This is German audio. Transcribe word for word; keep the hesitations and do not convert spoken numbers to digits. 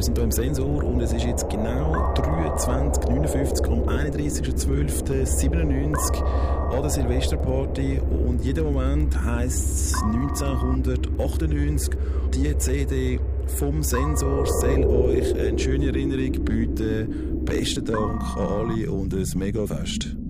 sind hier im Sensor und es ist jetzt genau dreiundzwanzig Uhr neunundfünfzig am einunddreißigsten zwölften siebenundneunzig an der Silvesterparty und jeder Moment heisst neunzehnhundertachtundneunzig. Die C D vom Sensor soll euch eine schöne Erinnerung bieten. Besten Dank an alle und ein Mega-Fest.